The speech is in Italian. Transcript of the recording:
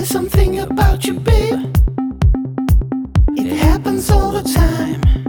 something about you, babe. It happens all the time.